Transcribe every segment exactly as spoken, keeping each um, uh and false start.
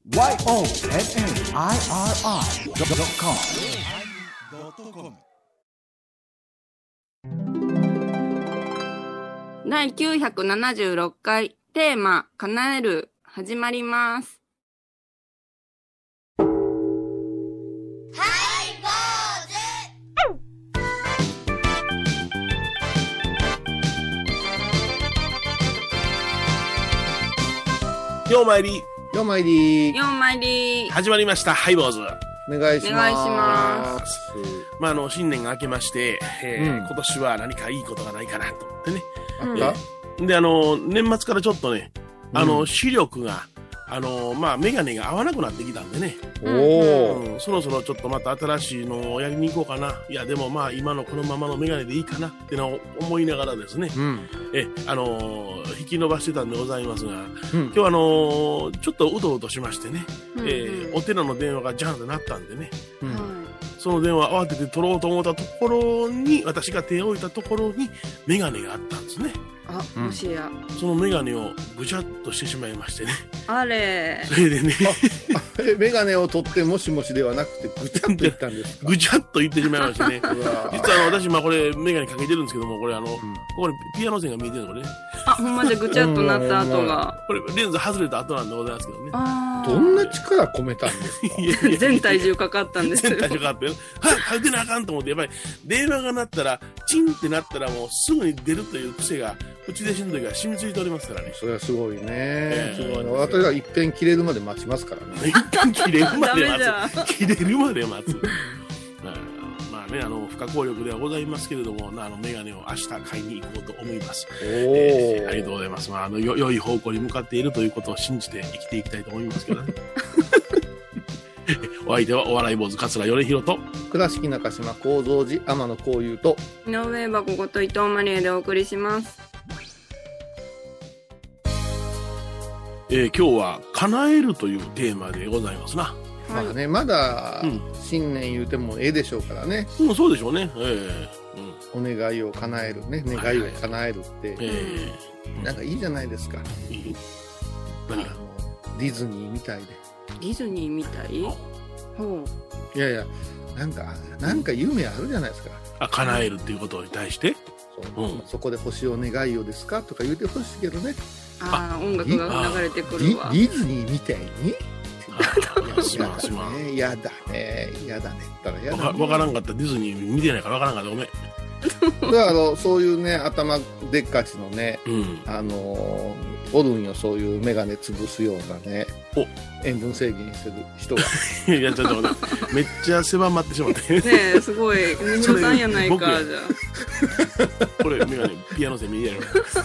ワイオーエヌエヌアイアールアイドットコム第きゅうひゃくななじゅうろっかいテーマ叶える始まります。 ようまいりようまいりようまいり始まりましたハイボーズ。 お願いします。 お願いします。 まああの新年が明けまして、えーうん今年は何かいいことがないかなと思ってね。 うんあであの年末からちょっとね、あの、 うん視力があのまあ眼鏡が合わなくなってきたんでね、 おー、 うんそろそろちょっとまた新しいのをやりに行こうかな。いやでもまあ今のこのままの眼鏡でいいかなってのを思いながらですね、 うんえあの引き伸ばしてたんでございますが、 うん今日はあのちょっとうとうとしましてね、 うんえーお寺の電話がジャンとなったんでね、 うんはその電話慌てて取ろうと思ったところに、私が手を置いたところにメガネがあったんですね。 い、あ、 うんもしやそのメガネをぐちゃっとしてしまいましてね。 あれそれでね、 えメガネを取ってもしもしではなくてぐちゃっと言ったんですか。 ぐちゃっと言ってしまいましてね。 うわ実はあの私、まあこれメガネかけてるんですけども、これあの、ここにピアノ線が見えてるのこれね。 あ、ほんまでぐちゃっとなった後がこれレンズ外れた後なんでございますけどね。 あーどんな力込めたんですか。 いやいや全体重かかったんですよ全体重かかって、はい、かけてなあかんと思って、やっぱり電話が鳴ったら、チンってなったらもうすぐに出るという癖が、うち弟子の時は染みついておりますからね。 それはすごいね、 ええすごいね。私は一遍切れるまで待ちますからね。 一旦切れるまでダメじゃん待つ。切れるまで待つ。まあまあね、あの、不可抗力ではございますけれども、あの、メガネを明日買いに行こうと思います。 おー、 えーありがとうございます。まあ、あの、よ、良い方向に向かっているということを信じて生きていきたいと思いますけどね。お相手はお笑い坊主桂米宏と、 倉敷中島幸三寺天野幸雄と井上箱こと伊藤マリエでお送りします。 えー今日は叶えるというテーマでございますな。 はい、 まあね、まだうん新年言うてもええでしょうからね。 うん、そうでしょうね。えーうんお願いを叶えるね、願いを叶えるって、 えーなんかいいじゃないですか。 いいあの何がディズニーみたいで。 ディズニーみたいほういやいや、なんかなんか夢あるじゃないですか。 あ、叶えるっていうことに対して、 そううんそこで星を願いをですかとか言ってほしいけどね。 あー音楽が流れてくディるわディズニーみたいにあすまんすまん。 ね、やだね、やだねったらやわだね。 かわからんかった。ディズニー見てないからわからんかった。ごめん。 だからあのそういうね、頭でっかちのね、 うん。 あのー、おるんよ、そういう眼鏡潰すようなね、 お塩分制限してる人が。 いや、ちょっと待って。めっちゃ狭まってしまって。 ねえすごいみひろさんやないか僕やじゃこれ、メガネ、ピアノ線見える。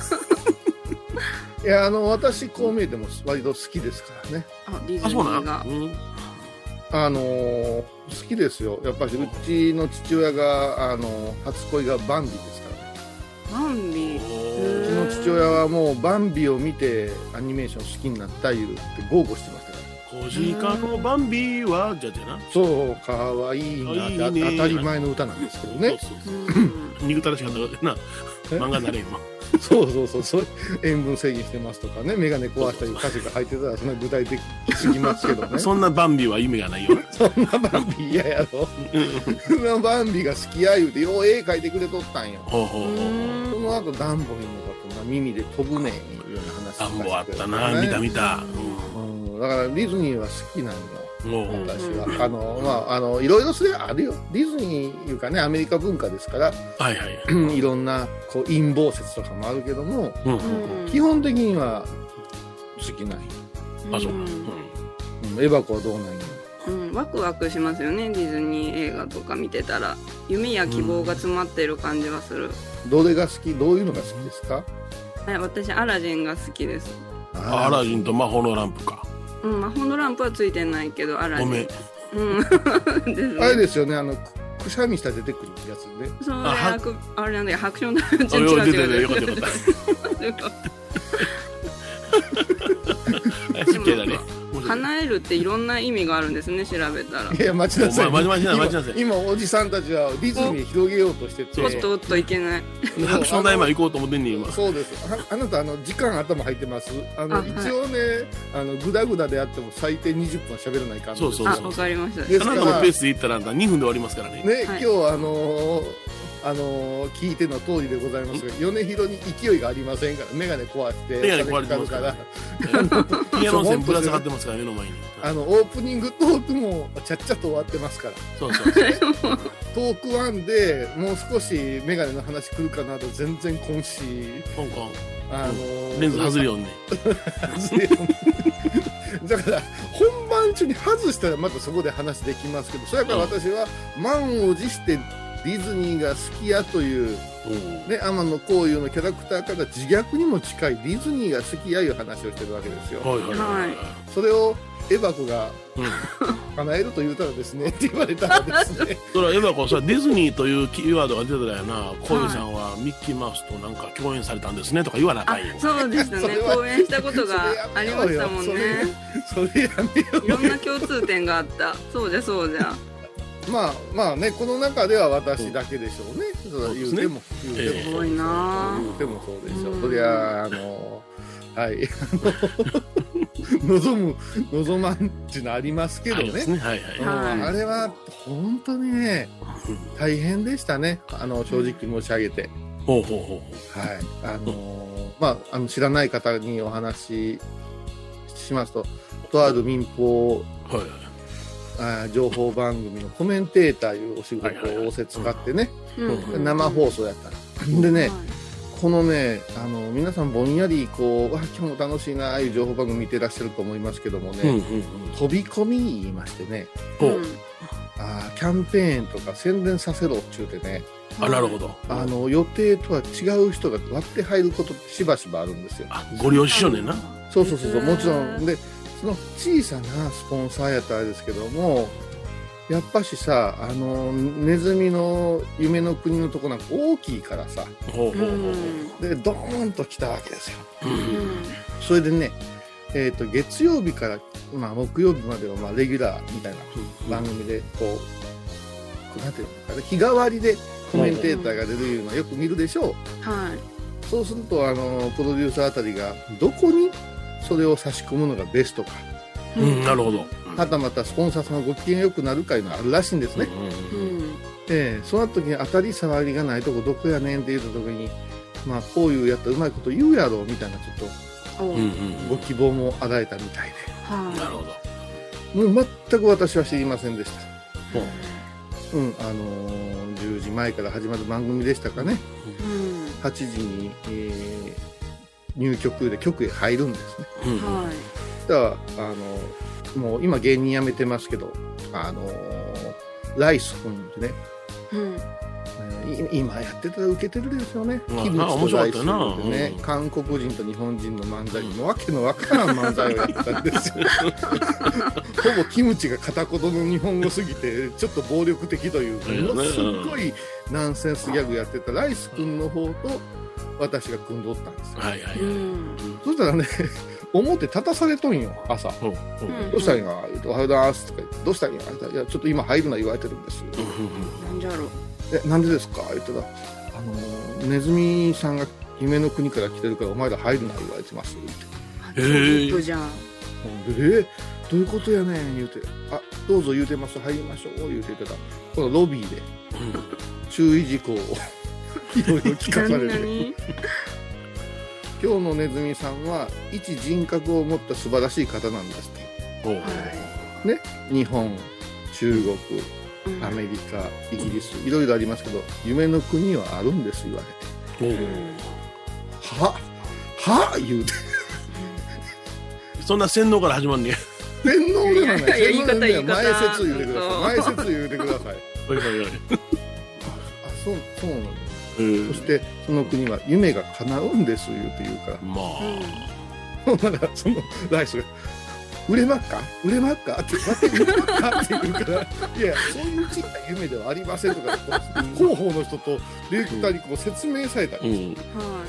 いや、あの、私、こう見えても割と好きですからね。 あ。あディズあ、 ニそうなーがんうん。 あのー、好きですよ。やっぱりうちの父親が、あのー、初恋がバンビですからね。 バンビうちの父親はもうバンビを見てアニメーション好きになったいうって豪語してましたから。 小鹿のバンビは、じゃじゃな。 そう、かわいいなってあいいね当たり前の歌なんですけどね。 そうそううそうん憎たらしかったからな。 え漫画なれ今。 そうそうそう、そう塩分制限してますとかね、眼鏡壊したり歌詞が入ってたらそんな具体的すぎますけどね。 そんなバンビは夢がないよな。 そんなバンビ嫌やろ。そんなバンビが好きや言うて、よう絵描いてくれとったんよ。 ほうほうほう。 その後ダンボにもこんな耳で飛ぶねんいうような話田んぼあっしてたな。見た見た。 うん、だからディズニーは好きなんよ。 うん。もう、 私はあのまああのいろいろそれあるよ。ディズニーいうかね、アメリカ文化ですからはいはい。 いろんなこう陰謀説とかもあるけども、 うんうん。 うん基本的には好きなんよ。 あ、そう。 ううんん。 うん、エバコはどうなんよ。 うん、ワクワクしますよね。ディズニー映画とか見てたら夢や希望が詰まってる感じはする、 どれが好き？どういうのが好きですか？ はい、私アラジンが好きです。 アラジンと魔法のランプか。 うん、魔法のランプはついてないけどアラジン。 ごめん。 うんですねあれですよね、あのくくしゃみしたら出てくるやつね。 それあははくあれなんだよ、ハクションだ。違あ、よかったよう違う違うかったよかったよかった。失敬だね。 叶えるっていろんな意味があるんですね、調べたら。 いや、待ちなさい。 お前待ちなさい待ちなさい今、今おじさんたちはディズニー広げようとしてて、 おっとおっといけない。 白鳥大魔行こうと思ってんねん今。 そうです。あ、あなたあの時間頭入ってます。あのあはい一応ね、あのグダグダであっても最低にじゅっぷん喋らないかんのですよ。 あ、わかりました。 ですからあなたのペースでいったらにふんで終わりますからね。 ね、 はい今日はあのーあのー聞いての通りでございますが、米広に勢いがありませんから、眼鏡壊して眼鏡壊れてますからピアノ線ぶら下がってますから目の前に。 あのオープニングトークもちゃっちゃと終わってますから、 そうそうそう。 トークワンでもう少し眼鏡の話来るかなと全然今し、 コンコンあのーレンズ外れよんね。 だから本番中に外したらまたそこで話できますけど、それから私は満を持してディズニーが好きやという、ね、天野幸雄のキャラクターから自虐にも近いディズニーが好きやいう話をしてるわけですよ。 はいはいはいはい。 それをエバコがうん叶えると言うたらですねって言われたらですねそれはエヴァ子さ、ディズニーというキーワードが出てたらやな、こういうさんはミッキーマウスとなんか共演されたんですねとか言わなあかあんよ。、 そうですね。 それは講演したことがありましたもんね。 それそれやめよういろんな共通点があった。そうじゃそうじゃ。 まあまあね、この中では私だけでしょうね、それ言うても言うても、 ええすごいな言うてもそうでしょう、 うんそりゃあのはいあの望む望まんっていうのありますけどね、 ありますね。はいはい。 うんはいあれは本当にね大変でしたね、あの正直申し上げて、 ほうほうほうはい、あのまああの知らない方にお話ししますと、とある民放ほう。はいはい。 あ情報番組のコメンテーターいうお仕事を仰せ使ってね、 うん生放送やったのでね、このねあの皆さんぼんやりこうわ今日も楽しいなあいう情報番組見てらっしゃると思いますけどもね、 うんうんうん。 飛び込み言いましてね、 ほう。 あキャンペーンとか宣伝させろっちゅうてね、 あ、なるほど。 あの予定とは違う人が割って入ることってしばしばあるんですよ。 あ、ご了承ねんな。 そうそうそうそう、 へーもちろんでその小さなスポンサーやったらあれですけども、やっぱしさあのネズミの夢の国のとこなんか大きいからさ、 ほうほうほうほう。 でドーンと来たわけですよ。 うんそれでね、えー、と月曜日から、まあ、木曜日まではまあレギュラーみたいな番組でこう、こうなんていうのかな、日替わりでコメンテーターが出るいうのはよく見るでしょう。 はい。 そうするとあのプロデューサーあたりがどこにそれを差し込むのがベストか、 うん、なるほど。 はたまたスポンサーさんがご機嫌よくなるかいうのがあるらしいんですね。 うんうんうん。 うん。 ええその時に当たり障りがないとこどこやねんって言った時に、まあこういうやったらうまいこと言うやろうみたいなちょっおうんうんとご希望も与えたみたいうん。なるはほど。 で、もう全く私は知りませんでした。 ほう。 うん、あのー、じゅうじまえから始まる番組でしたかね。 うん。 はちじに、えー入局で局へ入るんですね。 うんうん。 はだからあのもう今芸人辞めてますけど、あのライス君ってね、 い。うん。 えーい今やってたらウケてるですよね。 まあキムチとライス面白かったよなでね、 うん韓国人と日本人の漫才もわけのわからん漫才をやってたんですよ。ほぼキムチが片言の日本語すぎてちょっと暴力的というものすっごいナンセンスギャグやってたライス君の方と私が組んどったんですよ。 はいはい。 うん。 そしたらね、表立たされとんよ、朝。 ほうほう。 うんどうしたらいいの言うて、おはようございますとか言って、どうしたらいいのいや、ちょっと今入るな言われてるんです。 うんうんなんじゃろう。 え、なんでですか言ったら、あのー、ネズミさんが夢の国から来てるから、お前ら入るな言われてます。ってへーヒットじゃん。 で、えどういうことやねん言うて、あ、どうぞ言うてます、入りましょう言うて言ってた。このロビーで注意事項をいろいろ聞かされて、 何今日のネズミさんは一人格を持った素晴らしい方なんですと。 ほうほう。 々。 日本、中国、 うんアメリカ、イギリス、いろいろありますけど、夢の国はあるんです言われて。 ほうほう。 はは言うて。 そんな洗脳から始まんねや。 洗脳ではない。 いやいや洗脳では言い方言い方前説言うてください。前説言うてください。 おいおいおい。 あ、そう、そうなの。 うんそして、その国は夢が叶うんです言うて言うから。 まあ。 だから、そのライスが、売れまっか売れまっかって、待って売れまっかって言うから、いや、そういう小さな夢ではありませんとか、こう広報の人とディレクターにこう説明されたんです。 うん。 は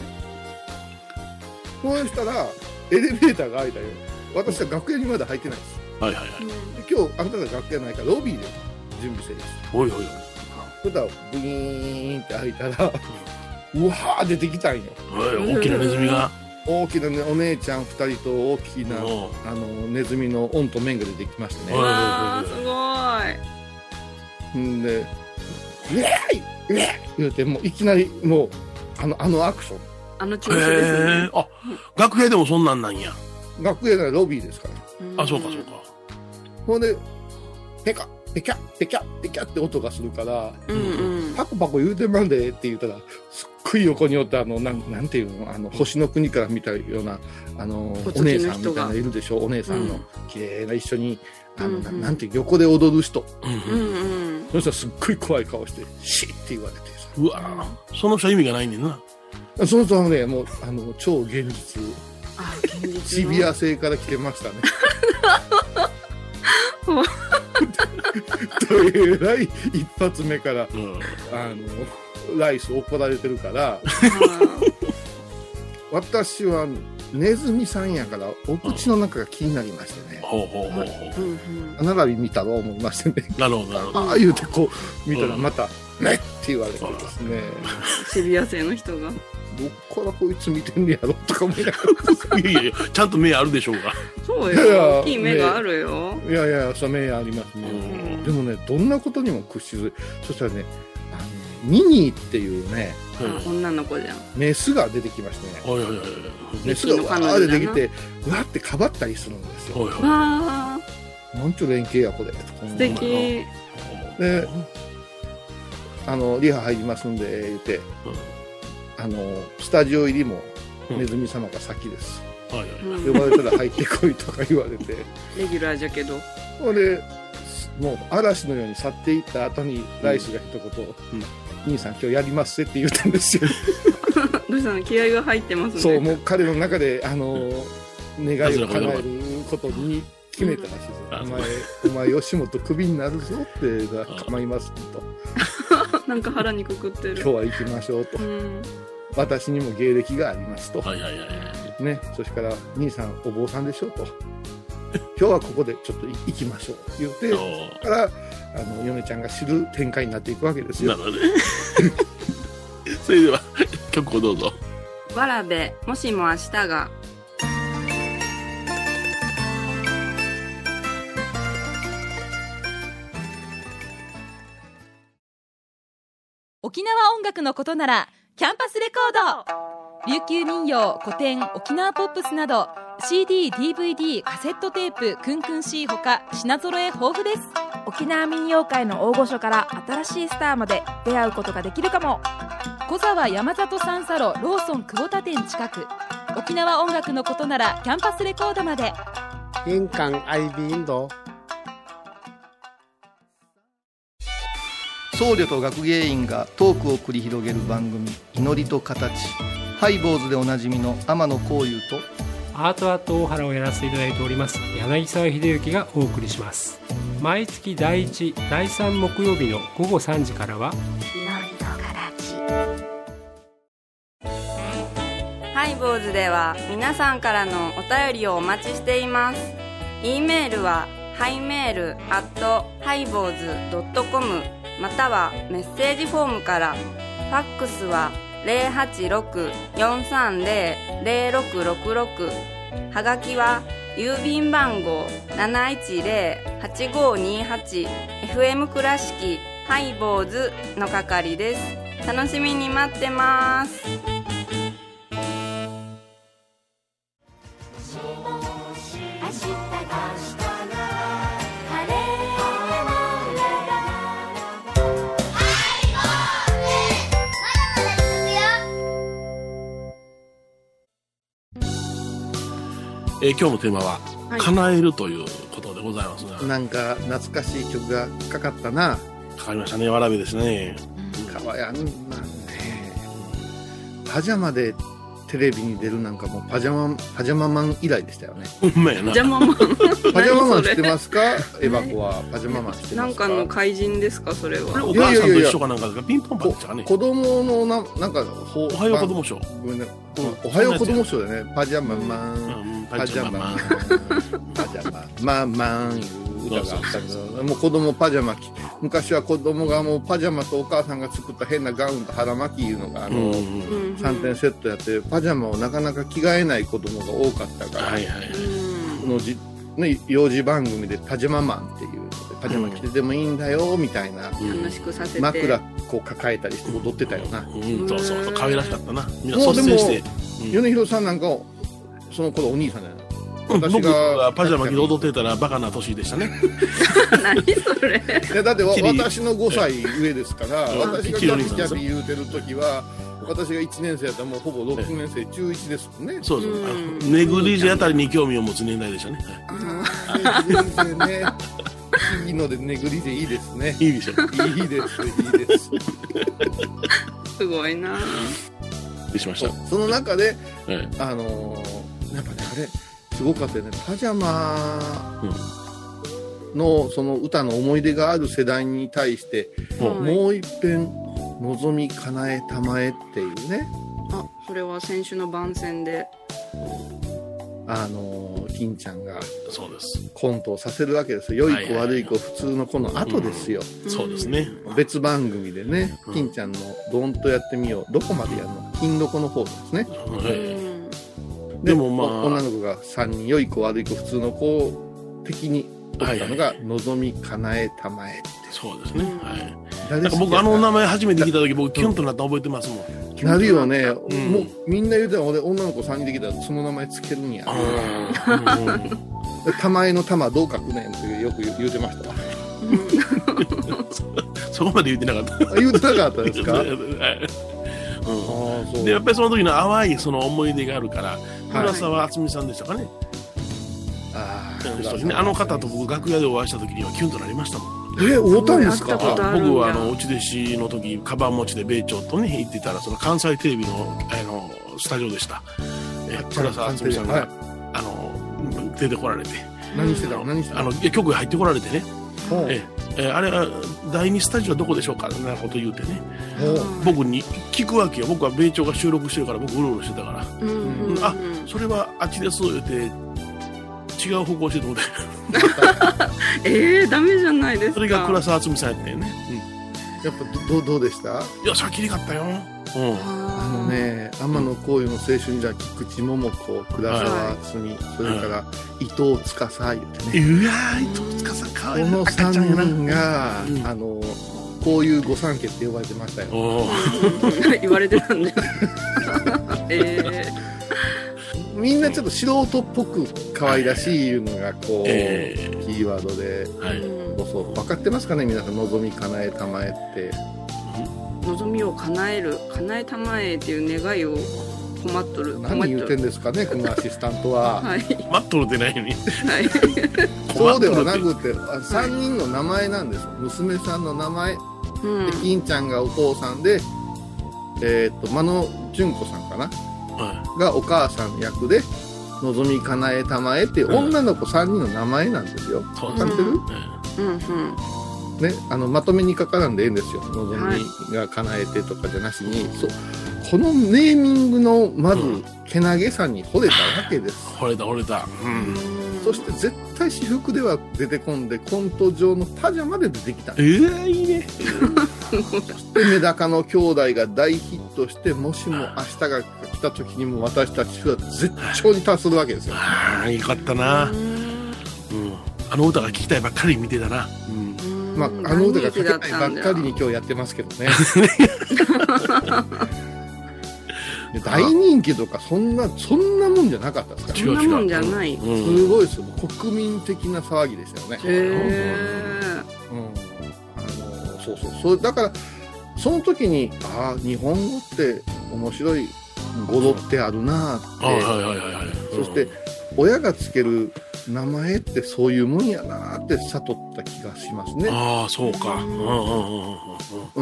そうしたら、エレベーターが開いたよ。私は楽屋にまだ入ってないです。 はいはいはい。 い。 で今日、あなたが楽屋ないから、ロビーで準備してるんです。 おいおいおい。 そしたら、ブイーンって開いたら、 うわー出てきたんよ。 大きなネズミが。 大きな、ね、お姉ちゃんふたりと大きなあのネズミのオンとメンが出てきましてね。 わーすごい。 んで「イエーイイエーイ!」言うてもういきなりもうあのあのアクション。 あの調子ですね。 えー、あ、楽屋でもそんなんなんや。 楽屋のロビーですから。 あ、そうかそうか。 ほんでペカペキャペキャペキャって音がするから「 うんうん、 パコパコ言うてまんで」って言ったらすっごい横におってあのなんなんていうのあの星の国から見たようなあのお姉さんみたいなのいるでしょ。お姉さんの綺麗な一緒にあの、うんうん、なんていう横で踊る人。 うんうん、 そしたらすっごい怖い顔してシッって言われてさ。 うわその人は意味がないねんな。 その人はねもうあの超現実。 あ現実シビア製から来てましたね。というえらい一発目から、うん、あのライス怒られてるから私はネズミさんやからお口の中が気になりましてね、歯並び見たろう思いましてね。 なるほどなるほど。 ああ言うてこう見たらまた「ねっ!」って言われてですね、 シビア製の人がどっからこいつ見てんねやろとか思いながらいやいやちゃんと目あるでしょうが。 そうよ、大きい目があるよ。 いやいやそう目ありますね、うん、でもねどんなことにも屈しず、そしたらねあのミニーっていうね、 うん、女の子じゃんメスが出てきましてね、 はいはいはい、 メスがわー出てきてうわってかばったりするんですよ。 はいはい、 わーなんちゅう連携やこれ。 素敵であのリハ入りますんで言って、うんあのスタジオ入りもネズミ様が先です、うんはいはい、呼ばれたら入ってこいとか言われてレギュラーじゃけどそれでもう嵐のように去っていった後にライスが一言、うん「兄さん今日やりますって」って言ったんですよ。 どうしたの気合が入ってますね。 そうもう彼の中であの、うん、願いを叶えることに決めたらしいです、うん、お前お前吉本クビになるぞって構いますとなんか腹にくくってる。 今日は行きましょうと、うん、私にも芸歴がありますと、 はいはいはいはいね、それから兄さんお坊さんでしょと今日はここでちょっと行きましょう言ってからあの嫁ちゃんが知る展開になっていくわけですよ。 なるほどねそれでは曲をどうぞ。 わらべもしも明日が。 沖縄音楽のことならキャンパスレコード。琉球民謡、古典、沖縄ポップスなど シーディー、ディーブイディー、カセットテープ、クンクン C ほか品揃え豊富です。 沖縄民謡界の大御所から新しいスターまで出会うことができるかも。 小沢山里三佐路ローソン久保田店近く。沖縄音楽のことならキャンパスレコードまで。 印港 アイビー インド僧侶と学芸員がトークを繰り広げる番組「祈りと形」。ハイボーズでおなじみの天野幸雄とアートアート大原をやらせていただいております柳沢秀幸がお送りします。毎月だいいち、だいさん木曜日のごごさんじからは祈りと形。 ハイボーズでは皆さんからのお便りをお待ちしています。 E メールはハイメールアットハイボーズドットコムまたはメッセージフォームから。ファックスは ゼロはちろく よんさんゼロ ゼロろくろくろく。はがきは郵便番号 なないちゼロ はちごにはち エフエム 倉敷ハイボーズの係です。楽しみに待ってます。 えー、今日のテーマは、はい、叶えるということでございますね。 なんか懐かしい曲がかかったな。 かかりましたね。わらびですね。 かわやんなんね。パジャマでテレビに出るなんかもうパジャマパジャママン以来でしたよね。 ほんまやな。 パジャママン。 パジャママン知ってますか？エヴァ子はパジャママン知ってますか？ なんかの怪人ですかそれは。 お母さんと一緒かなんかですか？ピンポンパンですかね。 子供のななんかおはよう子供賞。 ごめんね。おはよう子供賞でね。パジャママン、パジャママン、パジャママンマン言う歌があったけど、もう子供パジャマ着て、昔は子供がもうパジャマとお母さんが作った変なガウンと腹巻きいうのがあの、うん、さんてんセットやって、パジャマをなかなか着替えない子供が多かったから、はいはい、このじね、幼児番組でパジャママンっていうので、パジャマ着ててもいいんだよみたいな、 うん、楽しくさせて枕こう抱えたりして踊ってたよな、 うんうん、そうそうそう、可愛らしかったな。みんなもう率先して、 うん、米広さんなんかその頃お兄さんじゃない、 うん、私がパジャマ着て踊ってたらバカな年でしたね。 何それ。 いやだって私のごさい上ですから、私がキャピキャピ言うてる時は、私がいちねん生やったらもうほぼろくねん生、中いちですもんね。 そうそう、あのネグリジェあたりに興味を持つ年代でしたね。 あネグリジェね、いいのでネグリジェいいですね。 いいでしょ。 いいです、いいです。 すごいな。 しました。 そ, その中で、はい、あのー、やっぱねあれすごかったよね。パジャマのその歌の思い出がある世代に対して、うん、もう一遍望みかなえたまえっていうね。 あ、それは先週の番宣であの金ちゃんがそうですコントをさせるわけですよ。良い子悪い子普通の子の後ですよ、 うん、そうですね。 別番組でね、うん、金ちゃんのどんとやってみよう、どこまでやるの、金どこの方ですね、うん、で, でもまあ女の子がさんにん、良い子悪い子普通の子的におったのが、はい、望みかなえたまえって。 そうですね、はい。なんか僕あの名前初めて聞いた時、僕キュンとなった覚えてますもん。 なるよね、うん、もうみんな言うてたら、俺女の子さんにんできたらその名前つけるんや、うん、玉江の玉どう書くねんってよく言うてましたわ。 そ, そこまで言うてなかった。 言うてなかったですか。はい、 うん、でやっぱりその時の淡いその思い出があるから、浦沢敦美さんでしたかね。あ, あの方と僕楽屋でお会いした時にはキュンとなりましたもん。 え、会ったんですか。 僕はあのうち弟子の時カバン持ちで米朝とね行ってたら、その関西テレビ の, あのスタジオでした。え浦沢敦美さんが、はい、あの出てこられて、 何してたの何してたの、 あの局へ入ってこられてね、ええあれはだいにスタジオはどこでしょうかみたいなこと言うてね、僕に聞くわけよ。僕は米朝が収録してるから、僕うろうろしてたから、うんうんうん、あ、それはあっちです言うて違う方向してと思ってえー、ダメじゃないですか。 それが倉沢敦美さんやったよね、 うん、やっぱ ど, どうでした。 いや、さっきりかったよ、うん、 あのね、天野幸雄の青春じゃ菊池桃子、倉沢敦美、はい、それから、はい、伊藤司言ってね、 うわー、伊藤司かわいい。 このさんにんが、うん、あのこういう御三家って呼ばれてましたよ。 言われてたんだよえーみんなちょっと素人っぽく可愛らしいのがこう、えー、キーワードで、はい、そうそう分かってますかね皆さん。望み叶えたまえって、 望みを叶える、叶えたまえっていう願いを困っとる。 何言ってんですかねこのアシスタントは。 はい、 待っとるってないのに、はい、 そうではなくてさんにんの名前なんです。娘さんの名前、うん、で金ちゃんがお父さんで、えー、っと真野純子さんかな、がお母さん役で望みかなえたまえっていう女の子さんにんの名前なんですよ。分かってる、うんうんね、あのまとめにかからんでええんですよ。望みがかなえてとかじゃなしに、はい、そうこのネーミングのまずけなげさに惚れたわけです、 うん、惚れた惚れた、うん、 そして絶対私服では出てこんで、コント上のパジャマで出てきた。 えー、いいねそしてメダカの兄弟が大ヒットして、もしも明日が来た時にも私たちは絶頂に達するわけですよ。 ああ、よかったな、うん、あの歌が聴きたいばっかり見てたな、うん、 まあ、あの歌が書けたいばっかりに今日やってますけどね大人気とかそんなそんなもんじゃなかったですか。 そんなもんじゃない、 うん、すごいですよ。国民的な騒ぎでしたよね。 へー、 うん、あのそうそうそう、だからその時に、ああ日本語って面白い語呂ってあるなって、そして親がつける名前ってそういうもんやなって悟った気がしますね。 ああ、そうか。 うん、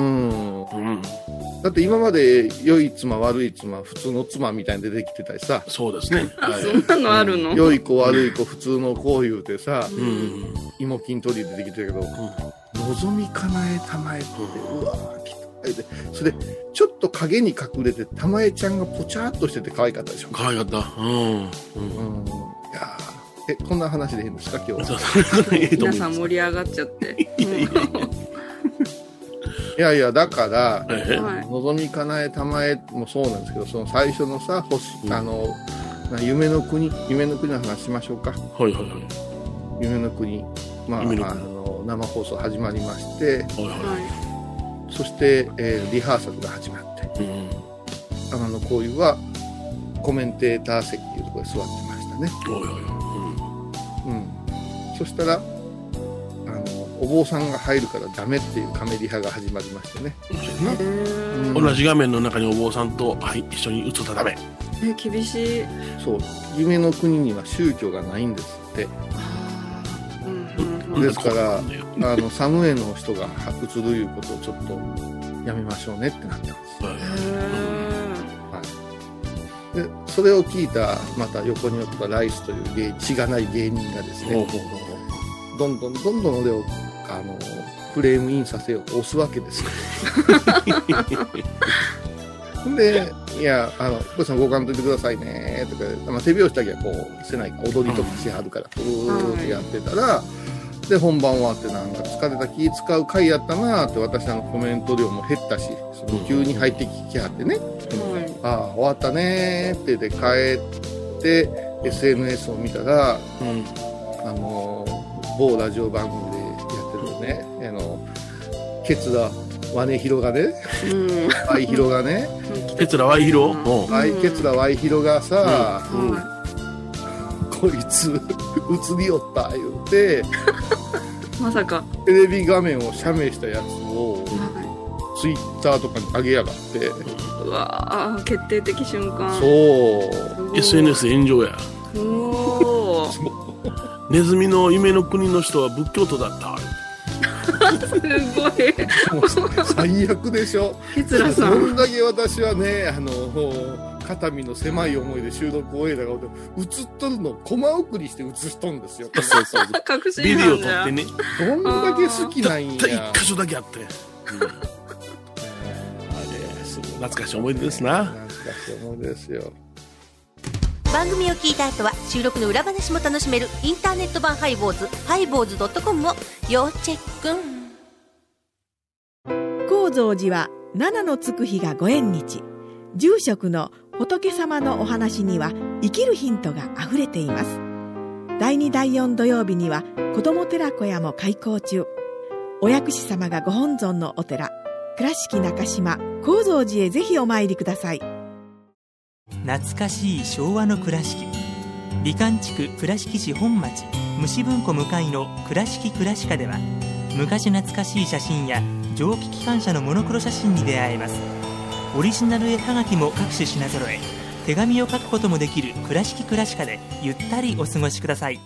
うん、だって今まで良い妻悪い妻普通の妻みたいに出てきてたりさ。 そうですね、 はい、そんなのあるの、 うん、良い子悪い子普通の子言うてさ、うん、芋筋取り出てきてるけど、うん、望みかなえたまえって、うん、うわーきで、それでちょっと影に隠れてたまえちゃんがポチャーっとしてて可愛かったでしょ。 可愛かった、うんうん、うん、 いやえこんな話でいいんですか今日は。 皆さん盛り上がっちゃっていやいやいやいやだから、 はい、 のぞみかなえたまえもそうなんですけど、その最初のさ星、うん、あの夢の国夢の国の話しましょうか。 はいはいはい。 夢の国、まあ、あの生放送始まりまして、はいはい、そして、えー、リハーサルが始まって、うん、天野幸雄はコメンテーター席っていうところで座ってましたね。はいはいはい。うん。そしたらお坊さんが入るからダメっていうカメリハが始まりましてね、 うん、同じ画面の中にお坊さんと、はい、一緒に映ったらダメ。 え厳しい。 そう夢の国には宗教がないんですって。うん、ですからあのサムエの人が映るいうことをちょっとやめましょうねってなったんです。はい、でそれを聞いたまた横におったライスという芸血がない芸人がですね、どんどんどんどん俺をあのフレームインさせようと押すわけですよ。で、いや、あの、お父さんご勘といてくださいねとか、まあ、手拍子だけはこうせないか、踊りとかしはるから、ふーってやってたら、で、本番終わってなんか疲れた気使う回やったなーって私のコメント量も減ったし、その急に入ってきはってね、ああ、終わったねーってで帰って、エスエヌエス を見たら、うん、あの、某ラジオ番組でやってるね、あの、ケツラワネヒロがね、ワイヒロがね、 ケツラワイヒロ、 ケツラワイヒロがさ、うんうん、こいつ映りよった言うて、 まさかテレビ画面を写メしたやつを、はい、ツイッターとかに上げやがって、 うわー決定的瞬間。 そうエスエヌエス 炎上や。 おネズミの夢の国の人は仏教徒だった。 すごい。 もう最悪でしょ。 ケツラさん。 どんだけ私はね、あの肩身の狭い思いで収録を終えたが映っとるのをコマ送りして映しとんですよ。 そうそう確信ビデオ撮ってね。 どんだけ好きなんや。 たった一箇所だけあって。うん、あれすごい懐かしい思い出ですな。 懐かしい思い出ですよ。 番組を聞いた後は収録の裏話も楽しめるインターネット版ハイボーズハイボーズドットコムを要チェック。 高蔵寺は七のつく日がご縁日。住職の仏様のお話には生きるヒントがあふれています。だいにだいよん土曜日には子ども寺小屋も開校中。お薬師様がご本尊のお寺倉敷中島・高蔵寺へぜひお参りください。 懐かしい昭和の倉敷、美観地区倉敷市本町虫文庫向かいの倉敷倉歯科では、昔懐かしい写真や蒸気機関車のモノクロ写真に出会えます。オリジナル絵はがきも各種品揃え、手紙を書くこともできる倉敷倉歯科でゆったりお過ごしください。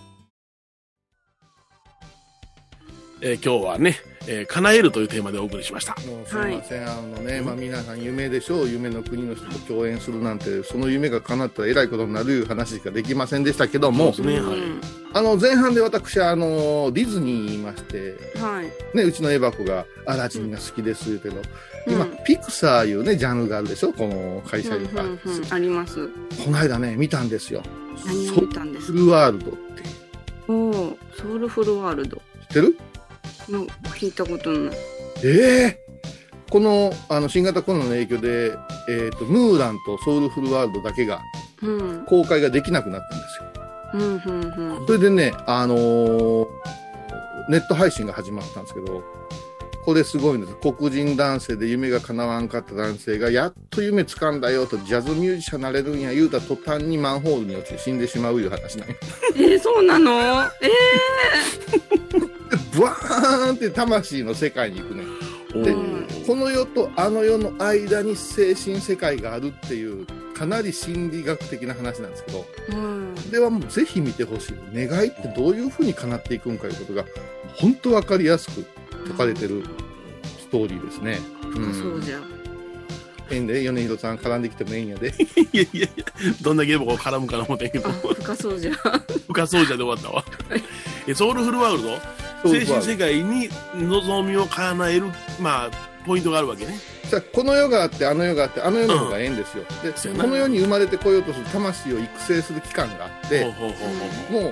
えー、今日はね、えー、叶えるというテーマでお送りしました。 もうすいません、はい、あのね、まあ、皆さん夢でしょう。夢の国の人と共演するなんて、その夢が叶ったらえらいことになるいう話しかできませんでしたけども、 そうですね、はい、 あの前半で私あのディズニーにいまして、 はいね、うちのエバ子がアラジンが好きです言うけど、うん、今ピクサーいうねジャンルがあるでしょ、この会社に、うんうんうん、あります。 この間ね見たんですよ。 何を見たんですか？ ソウルフルワールドって。 おお、ソウルフルワールド知ってる？ の聞いたことない。 ええー、このあの新型コロナの影響で、えーと、ムーランとソウルフルワールドだけが公開ができなくなったんですよ。 うんうんうん、 それでね、あのー、ネット配信が始まったんですけど、これすごいんです。黒人男性で夢が叶わんかった男性がやっと夢掴んだよと、ジャズミュージシャンなれるんや言うた途端にマンホールに落ちて死んでしまういう話なんよ。 えー、そうなの？えーブワーンって魂の世界に行くね。で、この世とあの世の間に精神世界があるっていうかなり心理学的な話なんですけど、うん、ではもうぜひ見てほしい。願いってどういうふうに叶っていくんかいうことが本当分かりやすく書かれてるストーリーですね。 うん、そうじゃ。 ええんで、米広さん絡んできてもええんやで。 いやいやいや、どんだけ僕絡むかな思ったけど。 深そうじゃ。 深そうじゃで終わったわ。え、ソウルフルワールド？精神世界に望みを叶える、まあ、ポイントがあるわけね。 さあ、この世があってあの世があってあの世の方がええんですよ、うん、でこの世に生まれてこようとする魂を育成する期間があって、ほうほうほうほう、もう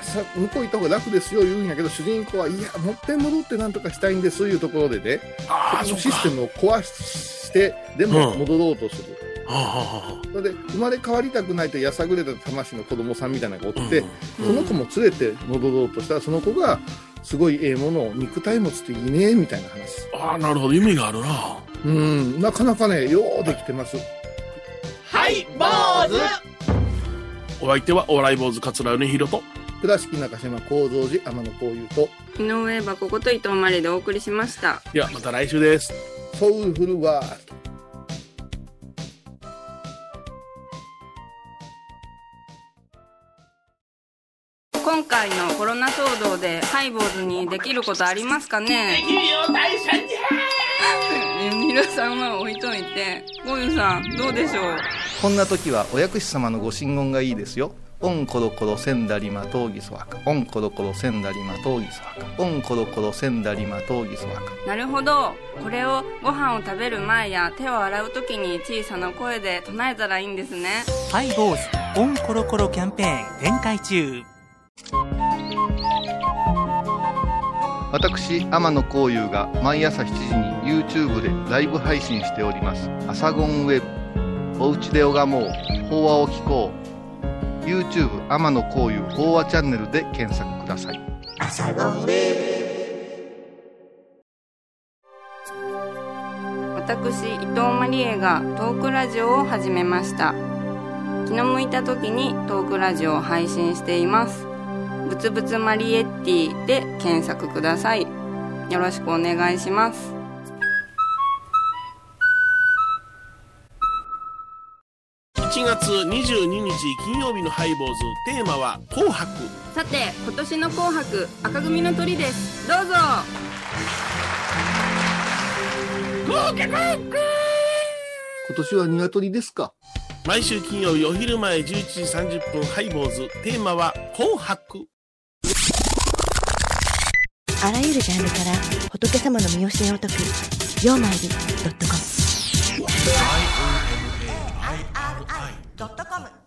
さ向こう行った方が楽ですよ言うんやけど、主人公はいやもっぺん戻ってなんとかしたいんですいうところでね、そのシステムを壊してでも戻ろうとする、うん、はあはあ、それで生まれ変わりたくないとやさぐれた魂の子供さんみたいなのがおって、うん、その子も連れて戻ろうとしたら、その子がすごいええものを肉体持つっていいねみたいな話。 ああ、なるほど、夢があるな。 うん、なかなかねようできてます。 はい坊主。 お相手はお笑い坊主桂米宏と倉敷中島幸三寺天野幸雄と井上箱こと伊藤真理でお送りしました。 ではまた来週です。 ソウルフルワールド。 今回のコロナ騒動でハイボーズにできることありますかね。 できるよ大社じゃー。皆さんは置いといて、ゴユさんどうでしょう。 こんな時はお薬師様のご神言がいいですよ。オンコロコロセンダリマトウギソワカ、オンコロコロセンダリマトウギソワカ、オンコロコロセンダリマトウギソワカ。 なるほど、これをご飯を食べる前や手を洗う時に小さな声で唱えたらいいんですね。 ハイボーズオンコロコロキャンペーン展開中。 私天野幸雄が毎朝しちじに YouTube でライブ配信しておりますアサゴンウェブ。おうちで拝もう、法話を聞こう。 YouTube 天野幸雄法話チャンネルで検索ください。アサゴンウェブ。私伊藤マリエがトークラジオを始めました。気の向いた時にトークラジオを配信しています。ぶつぶつマリエッティで検索ください。よろしくお願いします。 いちがつにじゅうににち金曜日のハイボーズ、テーマは紅白。 さて今年の紅白、赤組の鳥です。どうぞ。 今年は鶏ですか。 毎週金曜日お昼前じゅういちじさんじゅっぷん、ハイボーズ、テーマは紅白。 あらゆるジャンルから仏様の身教えを解く「曜マイルドットコム」。 アイアールアイドットコム